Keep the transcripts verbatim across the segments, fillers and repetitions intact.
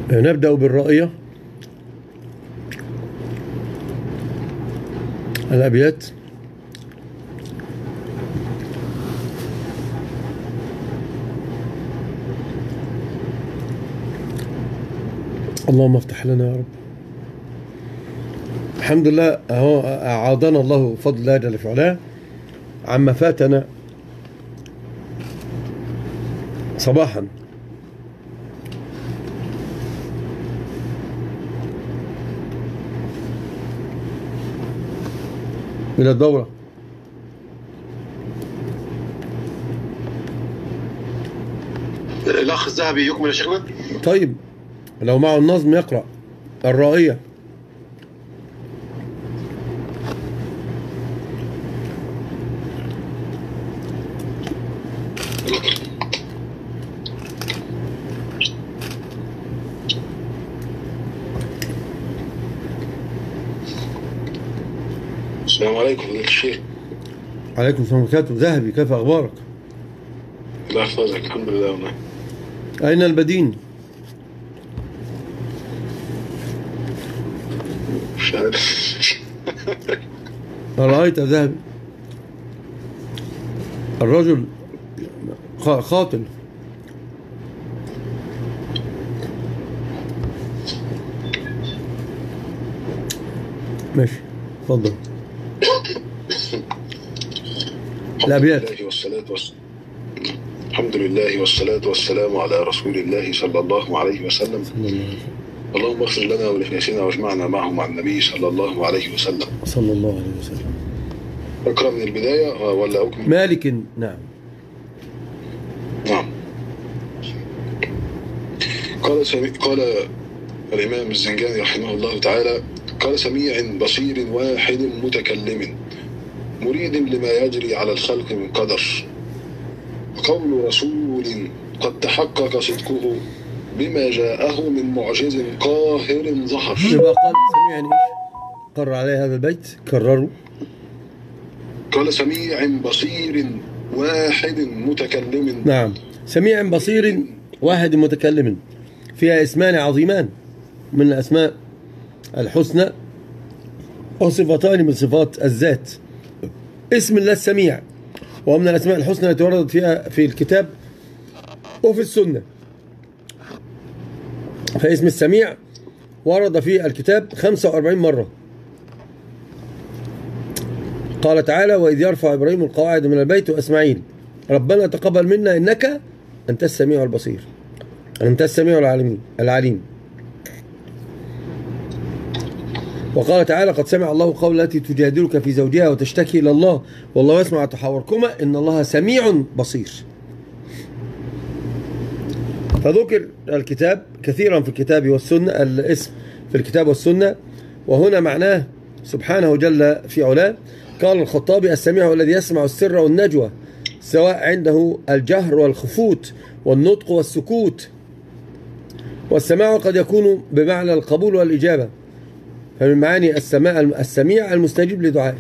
نبدأ بالرائية. الأبيات: اللهم افتح لنا يا رب. الحمد لله اهو أعاضنا الله بفضل الله جل في علاه عما فاتنا صباحا. إلى الدورة. الأخ الذهبي يكمل يا شيخنا. طيب لو معه النظم يقرأ الرائية. السلام عليكم فضيلة الشيخ. عليكم السلام ورحمة الله وبركاته. ذهبي، كيف أخبارك؟ الله يحفظك. الحمد لله والله. أين البدين؟ مش عارف. أرأيت يا ذهبي الرجل قاتل ماشي اتفضل. الأبيات: والصلاة والسلام الحمد لله والصلاة والسلام على رسول الله صلى الله عليه وسلم. اللهم اغفر لنا ولإخواننا واجمعنا معهم مع النبي صلى الله عليه وسلم. صلى الله عليه وسلم. أقرأ من البداية ولا أكمل؟ مالك. نعم نعم. قال سمي... قال الإمام الزنجاني رحمه الله تعالى: قال: سميع بصير واحد متكلم مريد لما يجري على الخلق من قدر، قول رسول قد تحقق صدقه بما جاءه من معجز قاهر ظهر. يبقى قال سميع ايش؟ قرر عليه هذا البيت، كرروا. قال: سميع بصير واحد متكلم. نعم، سميع بصير واحد متكلم فيها اسمان عظيمان من الأسماء الحسنى وصفتان من صفات الذات. اسم الله السميع ومن الأسماء الحسنى التي وردت فيها في الكتاب وفي السنة. فاسم السميع ورد في الكتاب خمسة وأربعين مرة. قال تعالى: وإذ يرفع إبراهيم القواعد من البيت وإسماعيل ربنا تقبل منا إنك أنت السميع البصير، أنت السميع العليم العليم. وقال تعالى: قد سمع الله قول التي تجادلك في زوجها وتشتكي إلى الله والله يسمع تحاوركما إن الله سميع بصير. فذكر الكتاب كثيرا في الكتاب والسنة، الاسم في الكتاب والسنة، وهنا معناه سبحانه جل في علاه. قال الخطابي: السميع هو الذي يسمع السر والنجوى سواء عنده الجهر والخفوت والنطق والسكوت. والسماع قد يكون بمعنى القبول والإجابة، فمن معاني السماع السميع المستجيب لدعائه.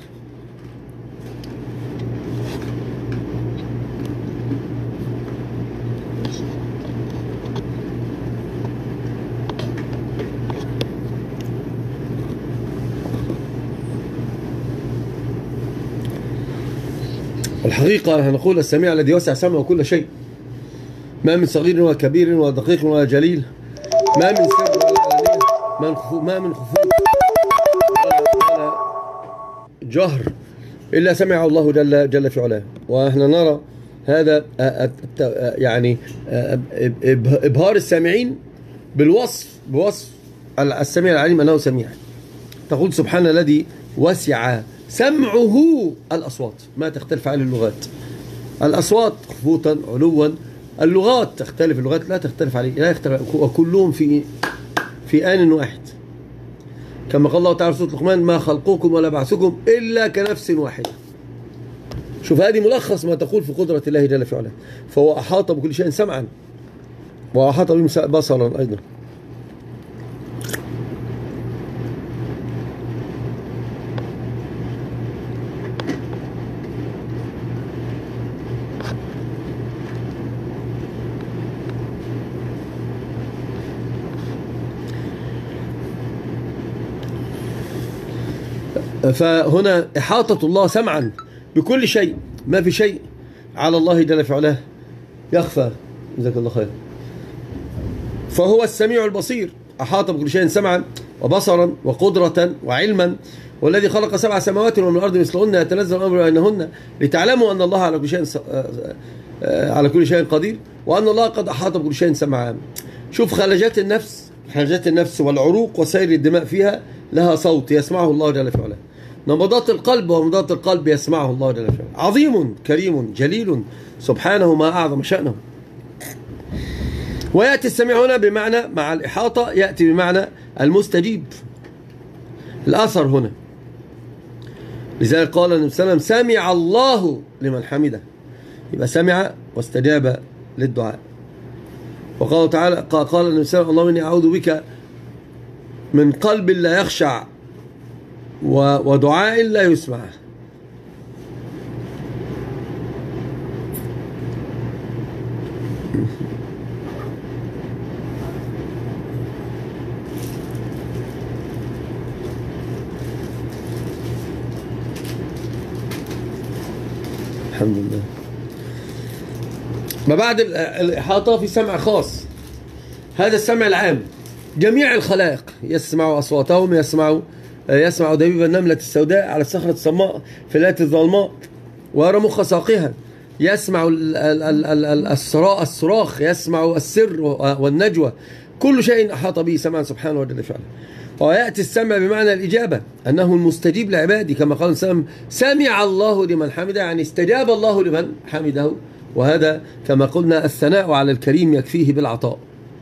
الحقيقة هنقول السميع الذي وسع سمعه كل شيء، ما من صغير ولا كبير ولا دقيق ولا جليل، ما من سر ولا علانية، ما من خفوت ولا جهر إلا سمع الله جل جل في علاه. ونحن نرى هذا يعني إبهار السامعين بالوصف بوصف السميع العليم أنه سميع. تقول: سبحان الذي وسع سمعه الأصوات، ما تختلف عليه اللغات. الأصوات خفوتا علوا، اللغات تختلف، اللغات لا تختلف عليه، لا يختلف، وكلهم في في آن واحد. كما قال الله تعالى في سورة لقمان: ما خلقكم ولا بعثكم إلا كنفس واحدة. شوف، هذه ملخص ما تقول في قدرة الله جل في علاه. فهو أحاط بكل شيء سمعا وأحاط به بصرا أيضا. فهنا إحاطة الله سمعا بكل شيء، ما في شيء على الله جل في علاه يخفى. جزاك الله خير. فهو السميع البصير، أحاط بكل شيء سمعا وبصرا وقدرة وعلما، والذي خلق سبع سماوات ومن الأرض مثلهن يتنزل الأمر بينهن لتعلموا أن الله على كل شيء على كل شيء قدير، وأن الله قد أحاط بكل شيء سمعا. شوف خلجات النفس، خلجات النفس والعروق وسير الدماء فيها لها صوت يسمعه الله جل في علاه. نبضات القلب ونبضات القلب يسمعه الله جل في علاه. عظيم كريم جليل سبحانه ما أعظم شأنه. ويأتي السميع هنا بمعنى مع الإحاطة، يأتي بمعنى المستجيب، الأثر هنا. لذلك قال النبي صلى الله عليه وسلم سمع الله لمن حمده، يبقى سمع واستجاب للدعاء. وقال تعالى قال النبي صلى الله عليه وسلم اللهم إني أعوذ بك من قلب لا يخشع ودعاء لا يسمع. الحمد لله. ما بعد الإحاطة في سمع خاص، هذا السمع العام، جميع الخلائق يسمع أصواتهم، يسمع يسمع دبيب النملة السوداء على الصخرة الصماء في الليلة الظلماء ويرى مخ ساقها، يسمع الصراخ، يسمع السر والنجوى، كل شيء أحاط به سمعا سبحانه وجل فعلا. ويأتي السمع بمعنى الإجابة، أنه المستجيب لعباده، كما قال سلم سمع الله لمن حمده، يعني استجاب الله لمن حمده. وهذا كما قلنا الثناء على الكريم يكفيه بالعطاء.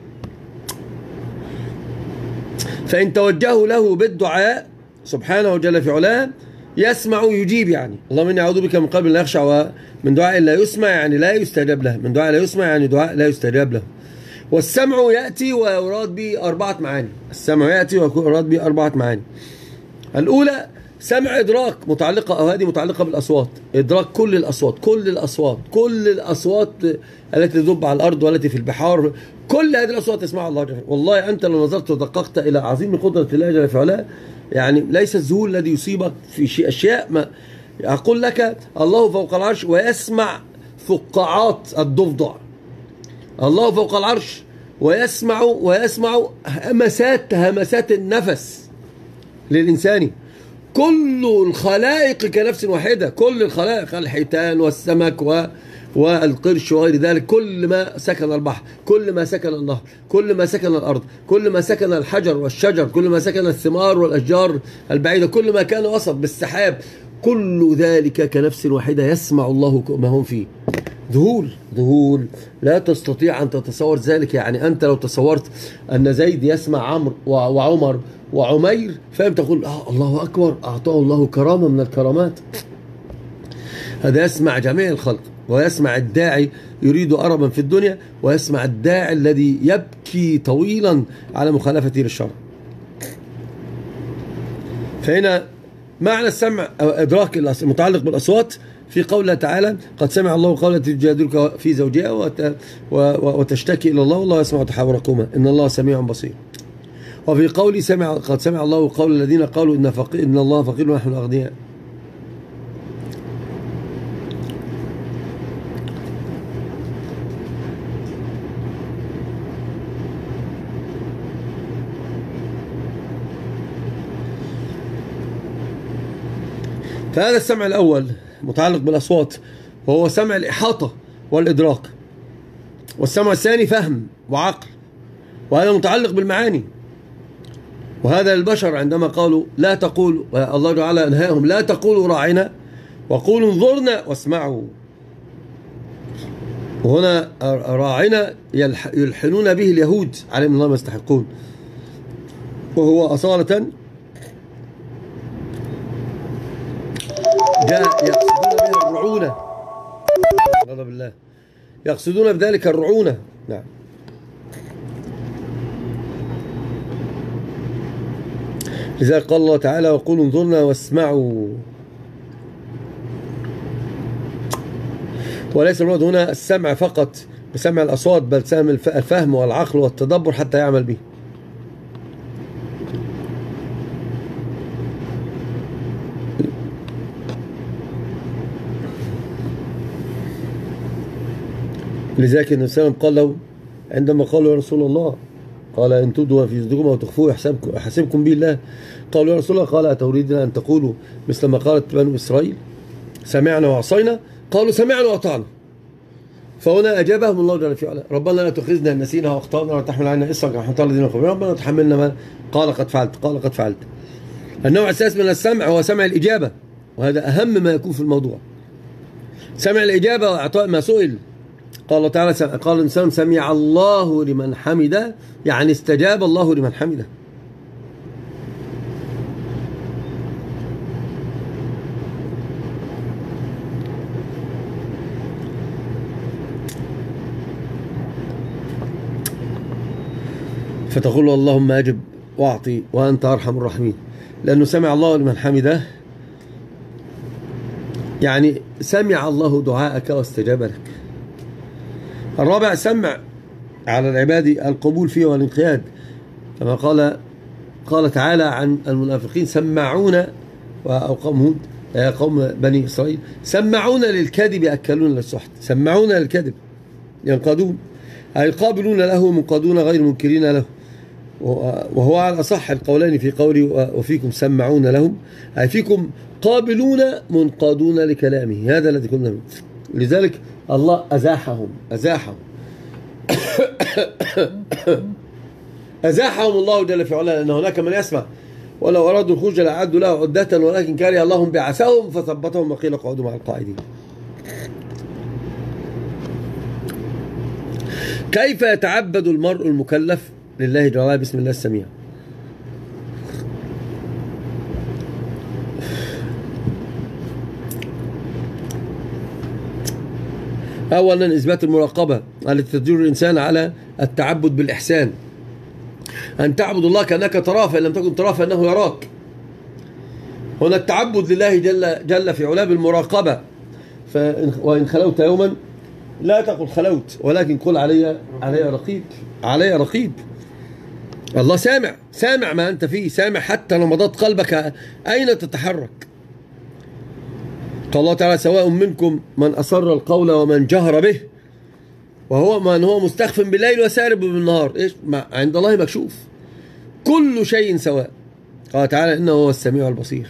فإن توجهوا له بالدعاء سبحانه وجل في علاه يسمع يجيب، يعني اللهم إني أعوذ بك من قلب لا يخشع ومن دعاء لا يسمع، يعني لا يستجاب له، من دعاء لا يسمع يعني دعاء لا يستجاب له. والسمع يأتي ويراد به أربعة معاني، السمع يأتي ويراد به أربعة معاني. الأولى سمع إدراك، متعلقة أو هذه متعلقة بالأصوات، إدراك كل الأصوات، كل الأصوات كل الأصوات التي تذب على الأرض والتي في البحار، كل هذه الأصوات تسمعها الله جل وعلا. والله أنت لو نظرت ودققت إلى عظيم قدرة الله جل وعلا، يعني ليس الذهول الذي يصيبك في شيء أشياء ما أقول لك الله فوق العرش ويسمع فقاعات الضفدع، الله فوق العرش ويسمع ويسمع همسات همسات النفس للإنسان. كل الخلائق كنفس واحدة، كل الخلائق، الحيتان والسمك و والقرش وغير ذلك، كل ما سكن البحر، كل ما سكن النهر، كل ما سكن الأرض، كل ما سكن الحجر والشجر، كل ما سكن الثمار والأشجار البعيدة، كل ما كان وسط بالسحاب، كل ذلك كنفس واحدة يسمع الله ما هم فيه. ذهول ذهول لا تستطيع أن تتصور ذلك. يعني أنت لو تصورت أن زيد يسمع عمرو وعمر وعمير، فهم تقول آه الله أكبر، أعطاه الله كرامة من الكرامات. هذا يسمع جميع الخلق، ويسمع الداعي يريد أربا في الدنيا، ويسمع الداعي الذي يبكي طويلا على مخالفته للشرع. فهنا معنى السمع أو إدراك المتعلق بالأصوات في قوله تعالى قد سمع الله قولة تجادلك في زوجها وتشتكي إلى الله والله يسمع تحاوركما إن الله سميع بصير. وفي قوله سمع قد سمع الله قول الذين قالوا إن, فقير إن الله فقير ونحن أغنياء. فهذا السمع الأول متعلق بالأصوات، وهو سمع الإحاطة والإدراك. والسمع الثاني فهم وعقل، وهذا متعلق بالمعاني. وهذا البشر عندما قالوا لا تقولوا، الله تعالى أنهاهم لا تقولوا راعنا وقولوا انظرنا واسمعوا. وهنا راعنا يلحنون به اليهود عليهم الله ما يستحقون، وهو أصالة جاء يقصدون بها الرعونة، غضب الله، يقصدون بذلك الرعونة. نعم. لذلك قال الله تعالى وقولوا انظرنا واسمعوا. وليس المراد هنا السمع فقط بسمع الأصوات، بل سمع الفهم والعقل والتدبر حتى يعمل به. لذلك النبي صلى الله عليه وسلم قال له عندما قالوا يا رسول الله، قال إن تبدوا في صدوركم أو تخفوه يحاسبكم به الله. قالوا يا رسول الله، قال أتريدنا أن تقولوا مثل ما قالت بنو إسرائيل سمعنا وعصينا؟ قالوا سمعنا وأطعنا. فهنا أجابهم الله جل وعلا ربنا لا تؤاخذنا إن نسينا وأخطأنا ولا تحمل علينا إصرا كما حملت على الذين من قبلنا ربنا تحملنا ما قال قد فعلت قال قد فعلت. النوع الثالث من السمع هو سمع الإجابة، وهذا أهم ما يكون في الموضوع. سمع الإجابة وإعطاء ما سئل. قال الله تعالى قال الإنسان سمع الله لمن حمده، يعني استجاب الله لمن حمده. فتقول اللهم أجب واعطي وأنت أرحم الراحمين، لأنه سمع الله لمن حمده، يعني سمع الله دعاءك واستجاب لك. الرابع سمع على العباد القبول فيه والانقياد، كما قال قال تعالى عن المنافقين سمعون، أو قوم هود قوم بني إسرائيل سمعون للكذب أكلون للسحت. سمعون للكذب ينقادون، أي قابلون له منقادون غير منكرين له، وهو على أصح القولين في قولي وفيكم سمعون لهم، أي فيكم قابلون منقادون لكلامه، هذا الذي كنا منه. لذلك الله أزاحهم أزاحهم أزاحهم الله جل في علاه، لأن هناك من يسمع ولو أرادوا الخروج لأعدوا له عدة ولكن كره الله بعثهم فثبتهم وقيل اقعدوا مع القاعدين. كيف يتعبد المرء المكلف لله جل وعلا بسم الله السميع؟ أولا إثبات المراقبة التي تدل الإنسان على التعبد بالإحسان، أن تعبد الله كأنك تراه، فإن لم تكن تراه فإنه يراك. هنا التعبد لله جل, جل في علاه بالمراقبة، وإن خلوت يوما لا تقل خلوت ولكن قل علي علي رقيب علي رقيب. الله سامع سامع ما أنت فيه، سامع حتى نبضات قلبك أين تتحرك. قال الله تعالى سواء منكم من أسر القول ومن جهر به، وهو من هو مستخف بالليل وسارب بالنهار، إيش عند الله مكشوف، كل شيء سواء. قال تعالى إنه هو السميع البصير.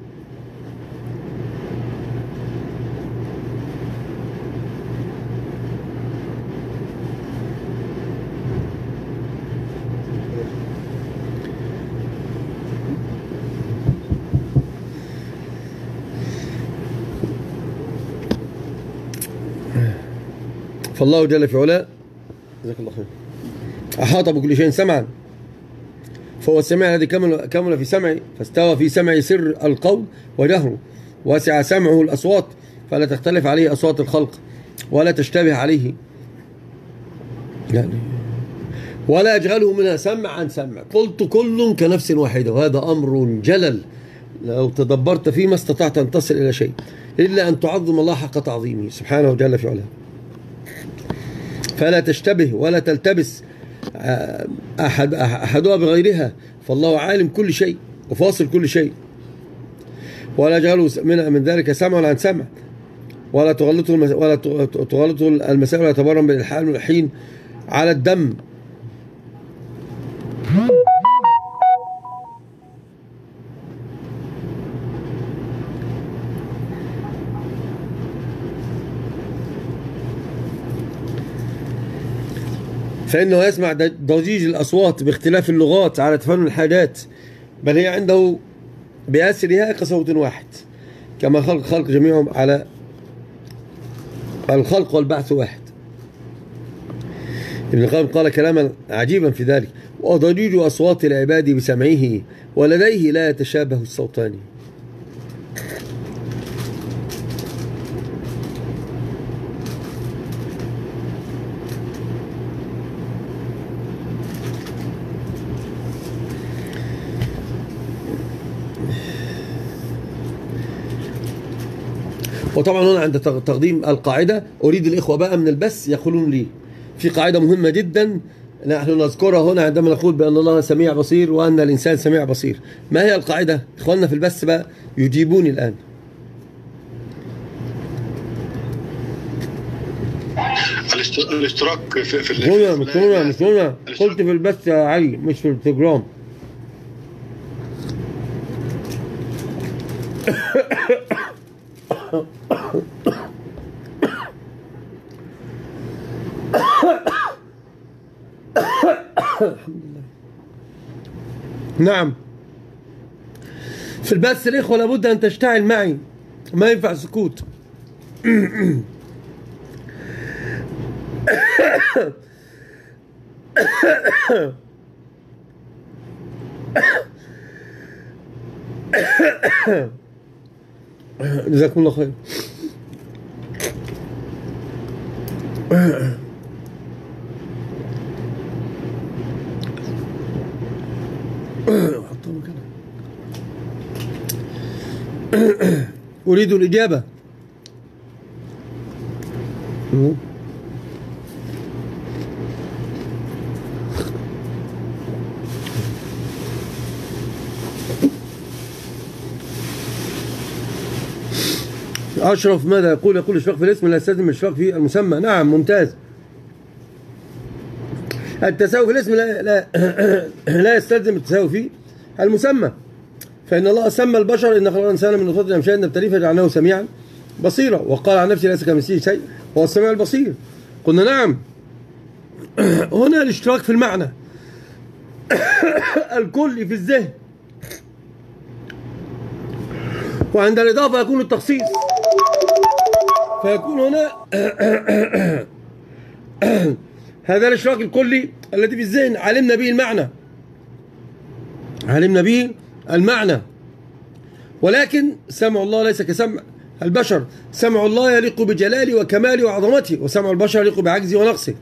فالله جل في علاه جزاك الله خير أحاط بكل شيء سمعا، فهو السميع الذي كمل كمل في سمعه، فاستوى في سمع سر القول وجهره، وسع سمعه الأصوات فلا تختلف عليه أصوات الخلق ولا تشتبه عليه، يعني ولا يجعله منها سمع عن سمع. قلت كل كنفس واحدة، وهذا أمر جلل لو تدبرت فيه ما استطعت أن تصل إلى شيء إلا أن تعظم الله حق تعظيمه سبحانه وجل في علاه. فلا تشتبه ولا تلتبس أحد أحدها بغيرها، فالله عالم كل شيء وفاصل كل شيء. ولا يجعله من من ذلك سمع عن سمع، ولا تغلطه ولا تغلطه المسائل ولا يتبرم بالإلحاد والحين على الدم. فإنه يسمع ضجيج الأصوات باختلاف اللغات على تفنن الحاجات، بل هي عنده بأسرها كصوت واحد، كما خلق خلق جميعهم على الخلق والبعث واحد. ابن القيم قال كلاما عجيبا في ذلك: وضجيج أصوات العباد بسمعه ولديه لا يتشابه الصوتان. وطبعا هنا عند تقديم القاعدة أريد الإخوة بقى من البث يقولون لي في قاعدة مهمة جدا نحن نذكرها هنا عندما نقول بأن الله سميع بصير وأن الإنسان سميع بصير. ما هي القاعدة؟ إخواننا في البث بقى يجيبوني الآن. الاشتراك في في مش هنا مش هنا مش هنا قلت في البث يا علي مش في الانستجرام. نعم في البث الإخوة لابد أن تشتعل معي، ما ينفع سكوت. جزاكم الله خير. أريد الإجابة. أشرف ماذا يقول؟ يقول الإشراك في الاسم لا يستلزم الإشراك في المسمى. نعم ممتاز. التساوي في الاسم لا لا, لا يستلزم التساوي في المسمى، فإن الله سمى البشر إن خلق الإنسان من نطفة أمشاج نبتليه فجعلناه سميعا بصيرا، وقال عن نفسه ليس كمثله شيء وهو السميع البصير. قلنا نعم هنا الاشتراك في المعنى الكلي في الذهن، وعند الإضافة يكون التخصيص، فيكون هنا هذا الاشتراك الكلي الذي في الذهن علمنا به المعنى، علمنا به المعنى، ولكن سمع الله ليس كسمع البشر. سمع الله يليق بجلاله وكماله وعظمته، وسمع البشر يليق بعجزه ونقصه.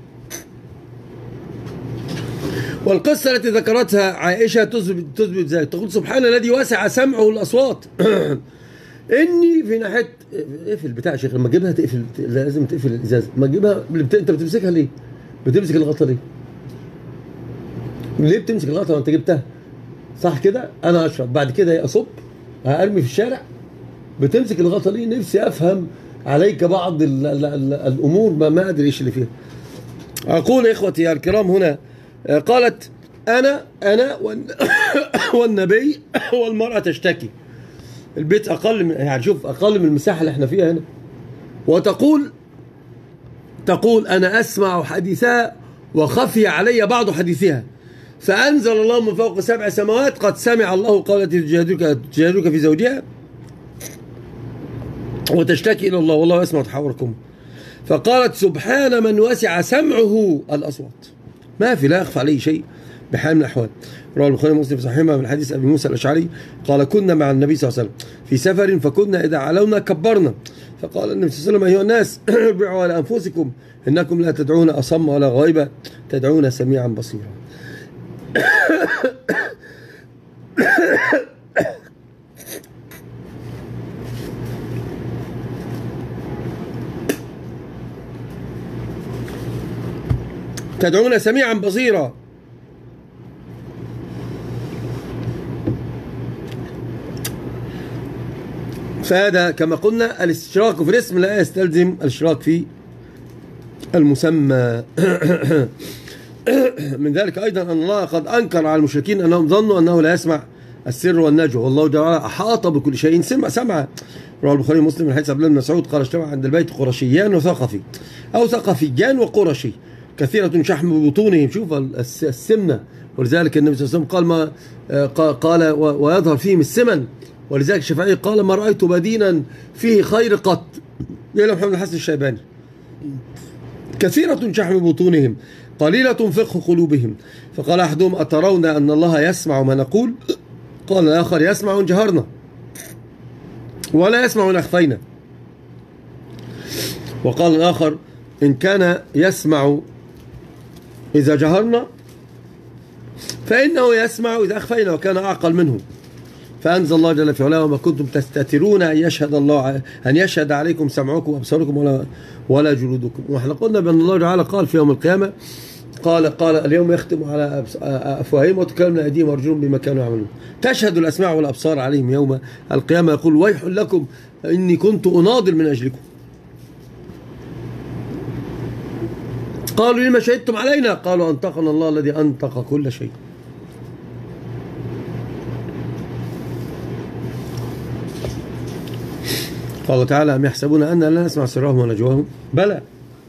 والقصة التي ذكرتها عائشة تثبت ذلك، تقول سبحان الذي وسع سمعه الأصوات. إني في ناحية اقفل بتاع يا شيخ، لما تجيبها تقفل، لازم تقفل الإزازة. ما تجيبها بت... أنت بتمسكها ليه؟ بتمسك الغطا ليه؟ ليه بتمسك الغطا وأنت جبتها؟ صح كده؟ أنا أشرب بعد كده أصب أرمي في الشارع، بتمسك الغطا ليه؟ نفسي أفهم عليك بعض ال ال ال الأمور ما ما أدري إيش اللي فيها. أقول إخوتي الكرام هنا قالت أنا أنا والنبي والمرأة تشتكي. البيت أقل من يعني شوف أقل من المساحة اللي احنا فيها هنا، وتقول تقول أنا أسمع حديثها وخفي علي بعض حديثها، فأنزل الله من فوق سبع سماوات قد سمع الله قولتي تجادلك تجادلك في زوجها وتشتكي إلى الله والله يسمع تحاوركم. فقالت سبحان من وسع سمعه الأصوات، ما في لا يخفى عليه شيء بحال من الأحوال. رواه البخاري ومسلم في صحيحهما من حديث أبي موسى الأشعري قال كنا مع النبي صلى الله عليه وسلم في سفر فكنا إذا علونا كبرنا، فقال النبي صلى الله عليه وسلم أيها الناس اربعوا على أنفسكم إنكم لا تدعون أصم ولا غائبا تدعون سميعا بصيرا. تدعون سميعا بصيرا. فهذا كما قلنا الاشتراك في الاسم لا يستلزم الاشتراك في المسمى. من ذلك أيضا أن الله قد أنكر على المشركين أنهم ظنوا أنه لا يسمع السر والنجوى، والله جل وعلا أحاط بكل شيء سمع سمع. رواه البخاري ومسلم من حديث عبد الله بن مسعود قال اجتمع عند البيت قرشيان وثقفي أو ثقفيان وقرشي كثيرة شحم بطونهم، شوف السمنة، ولذلك النبي صلى الله عليه وسلم قال ما قال ويظهر فيهم السمن، ولذلك الشافعي قال ما رأيت بدينا فيه خير قط إلا محمد الحسن الشيباني. كثيرة شحم بطونهم قليلة فقه قلوبهم. فقال أحدهم أترون أن الله يسمع ما نقول؟ قال الآخر يسمع إن جهرنا ولا يسمع إن أخفينا. وقال الآخر إن كان يسمع إذا جهرنا فإنه يسمع إذا أخفينا وكان أعقل منه. فأنزل الله جل في علاه وما كنتم تستترون أن يشهد الله أن يشهد عليكم سمعكم وأبصاركم ولا ولا جلودكم. وإحنا قلنا بأن الله تعالى قال في يوم القيامة قال قال اليوم يختم على أفواههم وتكلمنا أيديهم وأرجلهم بما كانوا يعملون. تشهد الأسماع والأبصار عليهم يوم القيامة يقول ويح لكم إني كنت أناضل من أجلكم. قالوا لما شهدتم علينا؟ قالوا أنطقنا الله الذي أنطق كل شيء. قال تعالى أم يحسبون أن لا نسمع سرهم ونجواهم؟ بلى.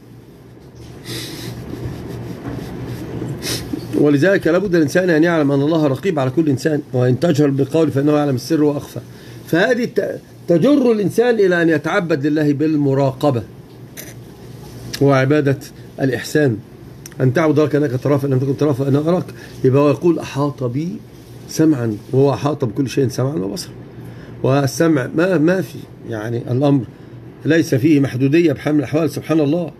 ولذلك لابد الإنسان أن يعلم أن الله رقيب على كل إنسان، وإن تجهر بالقول فإنه يعلم السر وأخفى. فهذه تجر الإنسان إلى أن يتعبد لله بالمراقبة وعبادة الإحسان، أن تعبد الله كأنك تراه فإن لم تكن تراه فإنه أراك. يبقى هو يقول أحاط بي سمعا، وهو أحاط بكل شيء سمعا وبصرا. والسمع ما ما في يعني الأمر ليس فيه محدودية بحمل الأحوال، سبحان الله.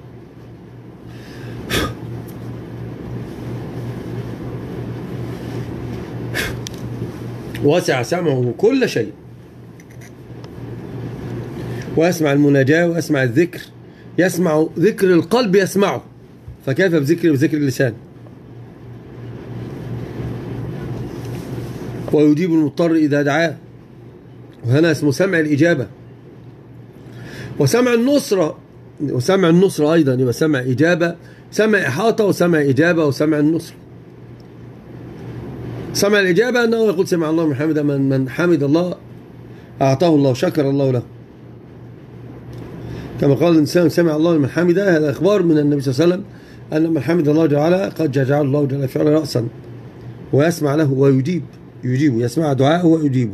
وسع سمعه كل شيء، ويسمع المناجاة ويسمع الذكر، يسمع ذكر القلب يسمعه، فكيف بذكر بذكر اللسان؟ ويجيب المضطر إذا دعاه، وهنا اسمه سمع الإجابة. وسمع النصرة، وسمع النصرة أيضا يبقى سمع إجابة، سمع إحاطة وسمع إجابة وسمع النصرة. سمع الإجابة أنه يقول سمع الله من حمده، من, من حمد الله أعطاه الله شكر الله له، كما قال الإنسان سمع الله من حمده. هذا إخبار من النبي صلى الله عليه وسلم أن من حمد الله جعله قد جعل الله جل فعلا رأسا ويسمع له ويجيب، يجيبه، يسمع دعاءه ويجيبه.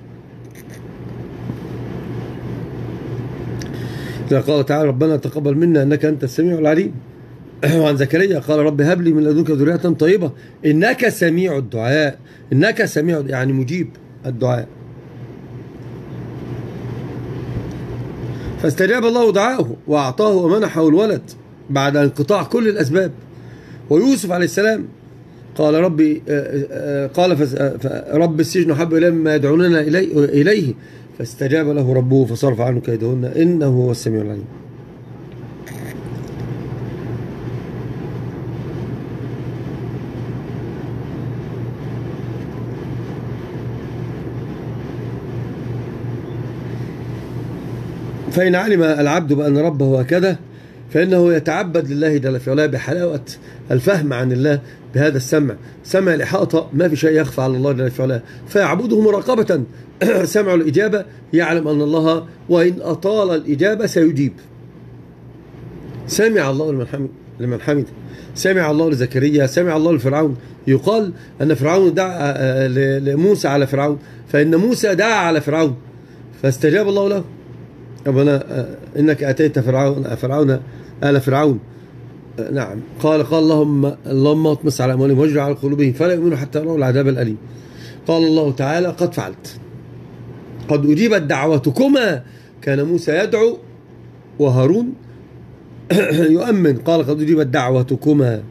قال تعالى ربنا تقبل منا إنك أنت السميع العليم. وعن زكريا قال رب هب لي من لدنك ذرية طيبة إنك سميع الدعاء. إنك سميع يعني مجيب الدعاء. فاستجاب الله دعاءه وأعطاه ومنحه الولد بعد انقطاع كل الأسباب. ويوسف عليه السلام قال ربي قال رب السجن حب إليه مما يدعوننا إليه فاستجاب له ربه فصرف عنه كيدهن إنه هو السميع العليم. فإن علم العبد بأن ربه هكذا فإنه يتعبد لله جل في علاه بحلاوة الفهم عن الله بهذا السمع، سمع الإحاطة، ما في شيء يخفى على الله جل في علاه، فيعبده مراقبة. سمع الإجابة يعلم أن الله وإن أطال الإجابة سيجيب. سمع الله لمن حمد لمن حمد سمع الله لزكريا، سمع الله لفرعون. يقال أن فرعون دعا لموسى على فرعون، فإن موسى دعا على فرعون فاستجاب الله له. ربنا إنك أتيت فرعون فرعون آل فرعون، نعم قال قال اللهم اللهم اطمس على أموالهم واجعل على قلوبهم فلا يؤمنوا حتى يروا العذاب الأليم. قال الله تعالى قد فعلت، قد أجيبت دعوتكما. كان موسى يدعو وهارون يؤمن. قال قد أجيبت دعوتكما.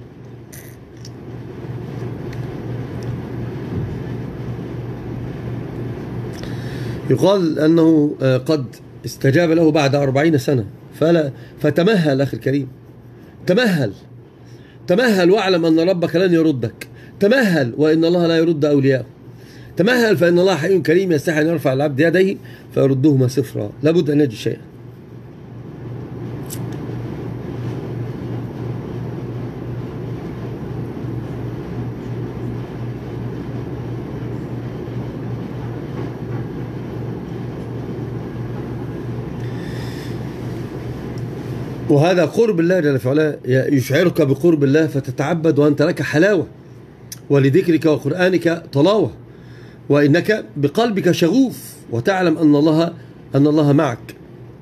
يقال أنه قد استجاب له بعد أربعين سنة. فلا فتمهل أخي الكريم، تمهل تمهل واعلم أن ربك لن يردك. تمهل وإن الله لا يرد أولياءه. تمهل فإن الله حي كريم يستحي أن يرفع العبد يديه فيردهما صفرا. لابد أن يجد شيئا. وهذا قرب الله جل في علاه، يشعرك بقرب الله فتتعبد وأنت لك حلاوة، ولذكرك وقرآنك طلاوة، وإنك بقلبك شغوف وتعلم أن الله أن الله معك،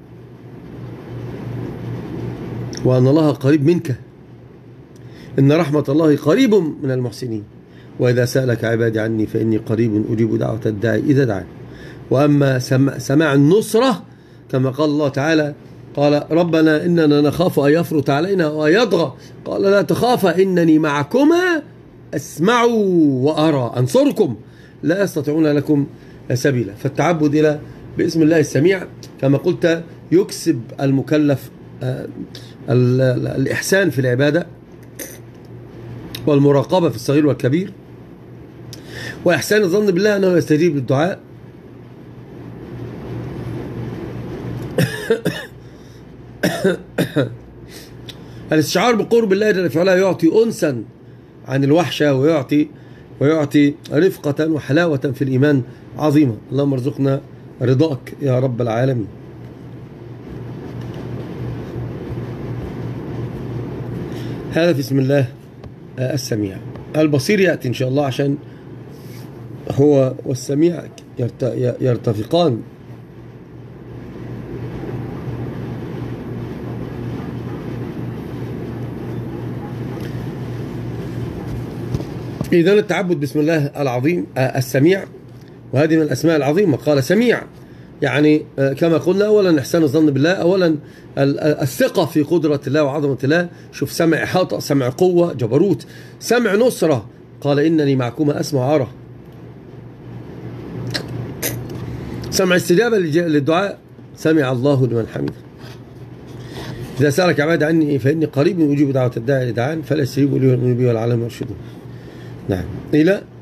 وأن الله قريب منك. إن رحمة الله قريب من المحسنين. وإذا سألك عبادي عني فإني قريب أجيب دعوة الداعي إذا دعاني. وأما سماع النصرة كما قال الله تعالى قال ربنا إننا نخاف أن يفرط علينا وأن يطغى. قال لا تخافا إنني معكما أسمع وأرى أنصركم لا يستطيعون لكم سبيلا. فالتعبد إلى باسم الله السميع كما قلت يكسب المكلف الإحسان في العبادة والمراقبة في الصغير والكبير، وإحسان الظن بالله أنه يستجيب للدعاء، الاستشعار بقرب الله جل في علاه يعطي أنسا عن الوحشة، ويعطي ويعطي رفقة وحلاوة في الإيمان عظيمة. اللهم ارزقنا رضاك يا رب العالمين. هذا في اسم الله السميع. البصير يأتي إن شاء الله، عشان هو والسميع يرتفقان. إذن التعبد بسم الله العظيم السميع، وهذه من الأسماء العظيمة. قال سميع، يعني كما قلنا أولا إحسان الظن بالله، أولا الثقة في قدرة الله وعظمة الله. شوف، سمع إحاطة، سمع قوة، جبروت، سمع نصرة. قال إنني معكما أسمع أرى. سمع استجابة للدعاء، سمع الله لمن حمده. إذا سألك عبادي عني فإني قريب أجيب دعوة الداعي إذا دعان فلا يستجيبوا لي ويؤمنوا بي والعالم يرشدون. نعم، إلى